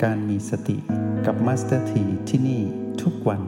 การมีสติกับมาสเตอร์ทีที่นี่ทุกวัน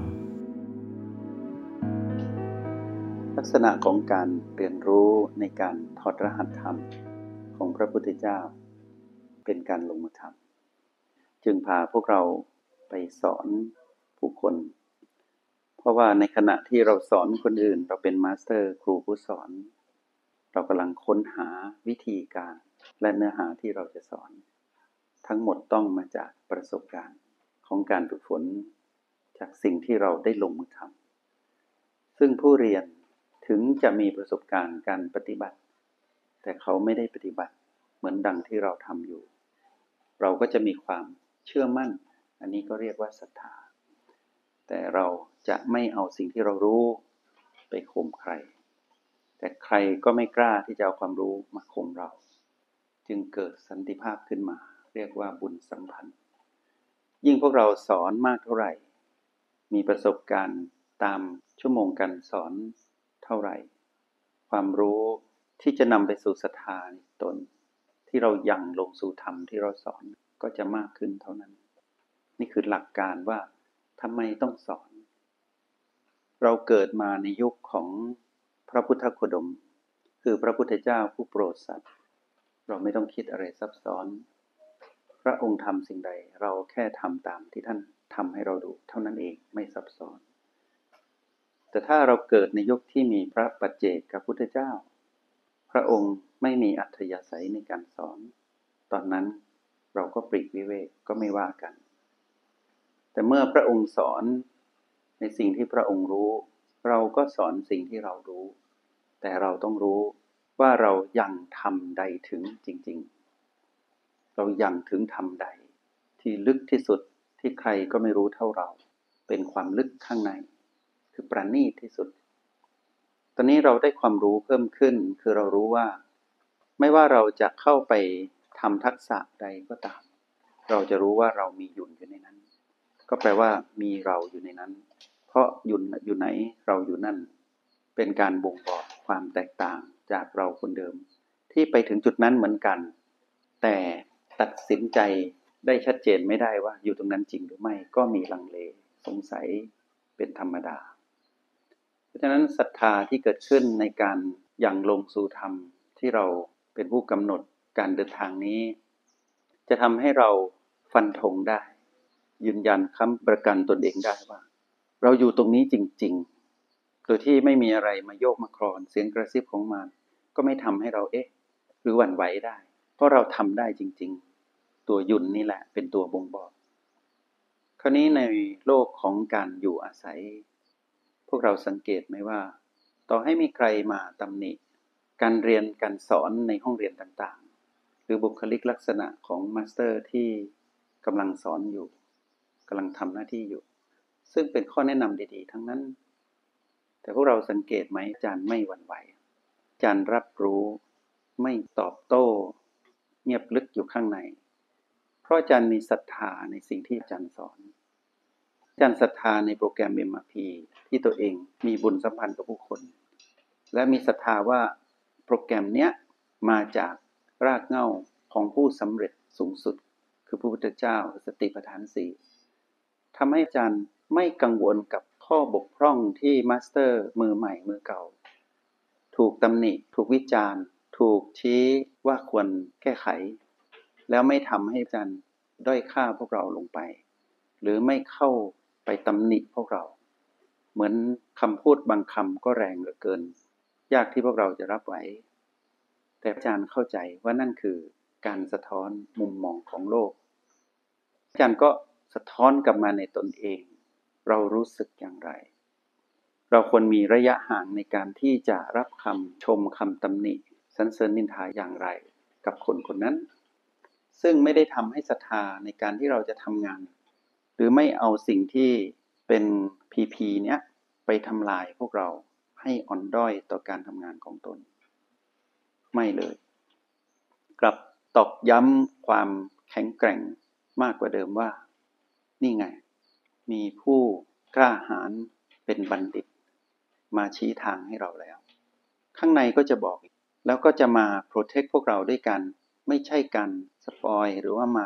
ลักษณะของการเรียนรู้ในการถอดรหัสธรรมของพระพุทธเจ้าเป็นการลงมือทำจึงพาพวกเราไปสอนผู้คนเพราะว่าในขณะที่เราสอนคนอื่นเราเป็นมาสเตอร์ครูผู้สอนเรากำลังค้นหาวิธีการและเนื้อหาที่เราจะสอนทั้งหมดต้องมาจากประสบการณ์ของการฝึกฝนจากสิ่งที่เราได้ลงมือทำซึ่งผู้เรียนถึงจะมีประสบการณ์การปฏิบัติแต่เขาไม่ได้ปฏิบัติเหมือนดังที่เราทำอยู่เราก็จะมีความเชื่อมั่นอันนี้ก็เรียกว่าศรัทธาแต่เราจะไม่เอาสิ่งที่เรารู้ไปข่มใครแต่ใครก็ไม่กล้าที่จะเอาความรู้มาข่มเราจึงเกิดสันติภาพขึ้นมาเรียกว่าบุญสัมพันธ์ยิ่งพวกเราสอนมากเท่าไหร่มีประสบการณ์ตามชั่วโมงการสอนเท่าไหร่ความรู้ที่จะนำไปสู่ศรัทธาในตนที่เรายังลงสู่ธรรมที่เราสอนก็จะมากขึ้นเท่านั้นนี่คือหลักการว่าทำไมต้องสอนเราเกิดมาในยุคของพระพุทธโคดมคือพระพุทธเจ้าผู้โปรดสัตว์เราไม่ต้องคิดอะไรซับซ้อนพระองค์ทำสิ่งใดเราแค่ทำตามที่ท่านทำให้เราดูเท่านั้นเองไม่ซับซ้อนแต่ถ้าเราเกิดในยุคที่มีพระปัจเจกพุทธเจ้าพระองค์ไม่มีอัธยาศัยในการสอนตอนนั้นเราก็ปลีกวิเวกก็ไม่ว่ากันแต่เมื่อพระองค์สอนในสิ่งที่พระองค์รู้เราก็สอนสิ่งที่เรารู้แต่เราต้องรู้ว่าเรายังทำใดถึงจริงๆเรายังถึงทำใดที่ลึกที่สุดที่ใครก็ไม่รู้เท่าเราเป็นความลึกข้างในคือประณีตที่สุดตอนนี้เราได้ความรู้เพิ่มขึ้นคือเรารู้ว่าไม่ว่าเราจะเข้าไปทำทักษะใดก็ตามเราจะรู้ว่าเรามีหยุ่นอยู่ในนั้นก็แปลว่ามีเราอยู่ในนั้นเพราะหยุ่นอยู่ไหนเราอยู่นั่นเป็นการบ่งบอกความแตกต่างจากเราคนเดิมที่ไปถึงจุดนั้นเหมือนกันแต่ตัดสินใจได้ชัดเจนไม่ได้ว่าอยู่ตรงนั้นจริงหรือไม่ก็มีลังเลสงสัยเป็นธรรมดาเพราะฉะนั้นศรัทธาที่เกิดขึ้นในการยังลงสู่ธรรมที่เราเป็นผู้กำหนดการเดินทางนี้จะทำให้เราฟันธงได้ยืนยันค้ำประกันตนเองได้ว่าเราอยู่ตรงนี้จริงๆโดยที่ไม่มีอะไรมาโยกมาคลอนเสียงกระซิบของมันก็ไม่ทำให้เราหรือหวั่นไหวได้เพราะเราทำได้จริงๆตัวยุ่นนี่แหละเป็นตัวบ่งบอกคราวนี้ในโลกของการอยู่อาศัยพวกเราสังเกตไหมว่าต่อให้มีใครมาตำหนิการเรียนการสอนในห้องเรียนต่างๆหรือบุคลิกลักษณะของมาสเตอร์ที่กำลังสอนอยู่กำลังทำหน้าที่อยู่ซึ่งเป็นข้อแนะนำดีๆทั้งนั้นแต่พวกเราสังเกตไหมอาจารย์ไม่หวั่นไหวอาจารย์รับรู้ไม่ตอบโต้เงียบลึกอยู่ข้างในเพราะอาจารย์มีศรัทธาในสิ่งที่อาจารย์สอนอาจารย์ศรัทธาในโปรแกรม MRP ที่ตัวเองมีบุญสัมพันธ์กับผู้คนและมีศรัทธาว่าโปรแกรมเนี้ยมาจากรากเหง้าของผู้สำเร็จสูงสุดคือพระพุทธเจ้าสติปัฏฐานสี่ทำให้อาจารย์ไม่กังวลกับข้อบกพร่องที่มาสเตอร์มือใหม่มือเก่าถูกตำหนิถูกวิจารณ์ถูกชี้ว่าควรแก้ไขแล้วไม่ทำให้อาจารย์ด้อยค่าพวกเราลงไปหรือไม่เข้าไปตำหนิพวกเราเหมือนคำพูดบางคำก็แรงเหลือเกินยากที่พวกเราจะรับไหวแต่อาจารย์เข้าใจว่านั่นคือการสะท้อนมุมมองของโลกอาจารย์ก็สะท้อนกลับมาในตนเองเรารู้สึกอย่างไรเราควรมีระยะห่างในการที่จะรับคำชมคำตำหนิสรรเสริญนินทาอย่างไรกับคนคนนั้นซึ่งไม่ได้ทำให้ศรัทธาในการที่เราจะทำงานหรือไม่เอาสิ่งที่เป็น PP เนี้ยไปทำลายพวกเราให้อ่อนด้อยต่อการทำงานของตนไม่เลยกลับตอกย้ำความแข็งแกร่งมากกว่าเดิมว่านี่ไงมีผู้กล้าหาญเป็นบัณฑิตมาชี้ทางให้เราแล้วข้างในก็จะบอกแล้วก็จะมาโปรเทคพวกเราด้วยกันไม่ใช่การสปอยหรือว่ามา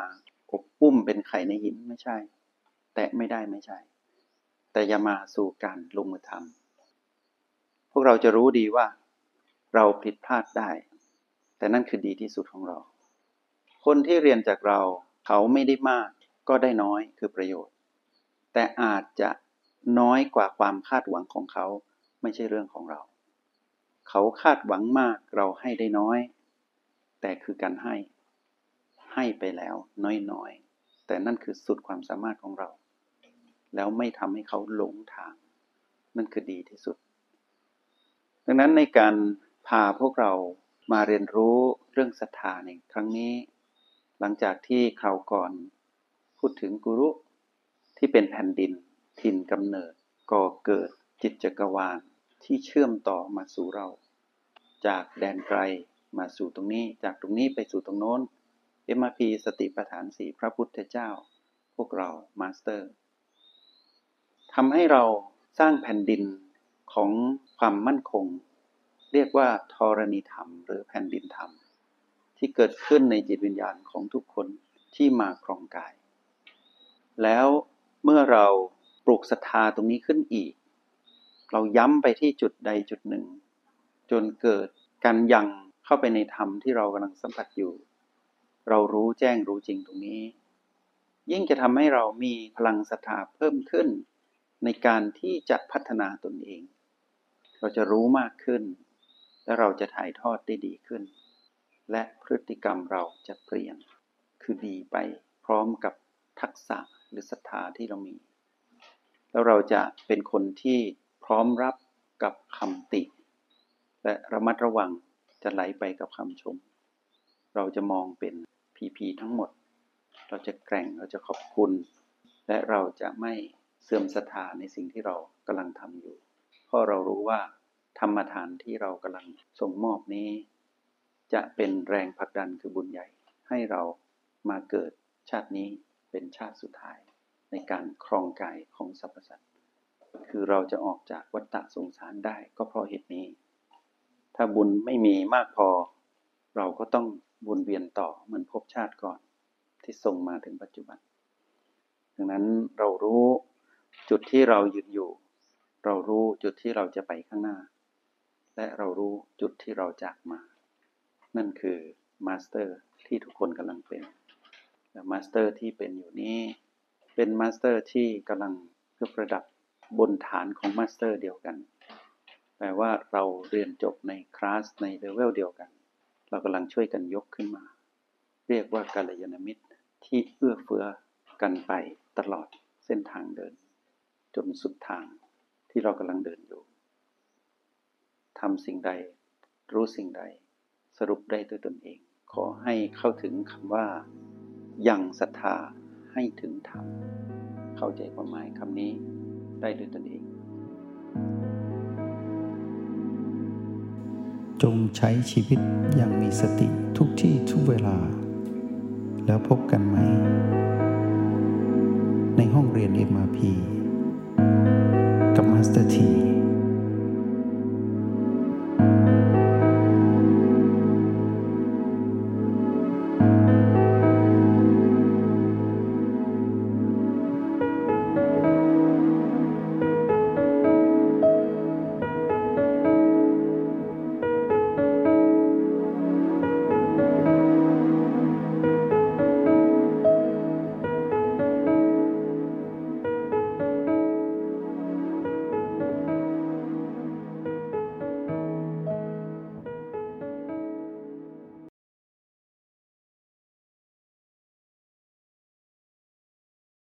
อบอุ้มเป็นไข่ในหินไม่ใช่แตะไม่ได้ไม่ใช่แต่อย่ามาสู่การลงมือทำพวกเราจะรู้ดีว่าเราผิดพลาดได้แต่นั่นคือดีที่สุดของเราคนที่เรียนจากเราเขาไม่ได้มากก็ได้น้อยคือประโยชน์แต่อาจจะน้อยกว่าความคาดหวังของเขาไม่ใช่เรื่องของเราเขาคาดหวังมากเราให้ได้น้อยแต่คือการให้ไปแล้วน้อยๆแต่นั่นคือสุดความสามารถของเราแล้วไม่ทำให้เขาหลงทางนั่นคือดีที่สุดดังนั้นในการพาพวกเรามาเรียนรู้เรื่องศรัทธาในครั้งนี้หลังจากที่คราวก่อนพูดถึงกุรุที่เป็นแผ่นดินถิ่นกำเนิดก่อเกิดจิตจักรวาลที่เชื่อมต่อมาสู่เราจากแดนไกลมาสู่ตรงนี้จากตรงนี้ไปสู่ตรงโน้น MRP สติปัฏฐาน4พระพุทธเจ้าพวกเรามาสเตอร์ทำให้เราสร้างแผ่นดินของความมั่นคงเรียกว่าธรณีธรรมหรือแผ่นดินธรรมที่เกิดขึ้นในจิตวิญญาณของทุกคนที่มาครองกายแล้วเมื่อเราปลูกศรัทธาตรงนี้ขึ้นอีกเราย้ำไปที่จุดใดจุดหนึ่งจนเกิดการยังเข้าไปในธรรมที่เรากำลังสัมผัสอยู่เรารู้แจ้งรู้จริงตรงนี้ยิ่งจะทำให้เรามีพลังศรัทธาเพิ่มขึ้นในการที่จะพัฒนาตนเองเราจะรู้มากขึ้นและเราจะถ่ายทอดได้ดีขึ้นและพฤติกรรมเราจะเปลี่ยนคือดีไปพร้อมกับทักษะหรือศรัทธาที่เรามีแล้วเราจะเป็นคนที่พร้อมรับกับคำติและระมัดระวังจะไหลไปกับคำชมเราจะมองเป็นพีทั้งหมดเราจะแกร่งเราจะขอบคุณและเราจะไม่เสื่อมศรัทธาในสิ่งที่เรากำลังทำอยู่เพราะเรารู้ว่าธรรมทานที่เรากำลังส่งมอบนี้จะเป็นแรงผลักดันคือบุญใหญ่ให้เรามาเกิดชาตินี้เป็นชาติสุดท้ายในการครองกายของสรรพสัตว์คือเราจะออกจากวัฏฏะสงสารได้ก็เพราะเหตุนี้ถ้าบุญไม่มีมากพอเราก็ต้องวนเวียนต่อเหมือนภพชาติก่อนที่ส่งมาถึงปัจจุบันดังนั้นเรารู้จุดที่เรายืนอยู่เรารู้จุดที่เราจะไปข้างหน้าและเรารู้จุดที่เราจากมานั่นคือมาสเตอร์ที่ทุกคนกำลังเป็นและมาสเตอร์ที่เป็นอยู่นี้เป็นมาสเตอร์ที่กำลังยกระดับบนฐานของมาสเตอร์เดียวกันแปลว่าเราเรียนจบในคลาสในเลเวลเดียวกันเรากำลังช่วยกันยกขึ้นมาเรียกว่ากัลยาณมิตรที่เอื้อเฟื้อกันไปตลอดเส้นทางเดินจนสุดทางที่เรากำลังเดินอยู่ทำสิ่งใดรู้สิ่งใดสรุปได้ด้วยตนเองขอให้เข้าถึงคำว่ายังศรัทธาให้ถึงธรรมเข้าใจความหมายคำนี้ได้ด้วยตนเองจงใช้ชีวิตอย่างมีสติทุกที่ทุกเวลาแล้วพบกันไหมในห้องเรียน MRP กับมาสเตอร์ที